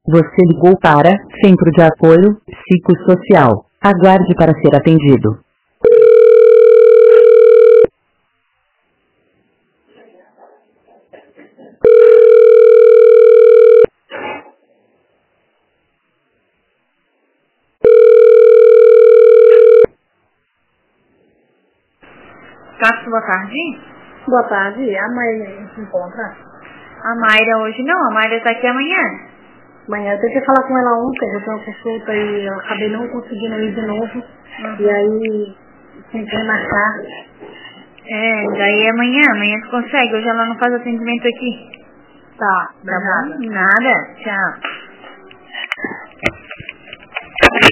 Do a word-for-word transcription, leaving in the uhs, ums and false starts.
Você ligou para Centro de Apoio Psicossocial. Aguarde para ser atendido. Cássio, boa tarde. Boa tarde, a Mayra se encontra? A Mayra hoje não, a Mayra está aqui amanhã. Amanhã eu tentei falar com ela ontem, eu tenho uma consulta e eu acabei não conseguindo ir de novo. Uhum. E aí tentei marcar. É, daí amanhã, amanhã tu consegue, hoje ela não faz atendimento aqui. Tá, Tá bom? Nada, tchau.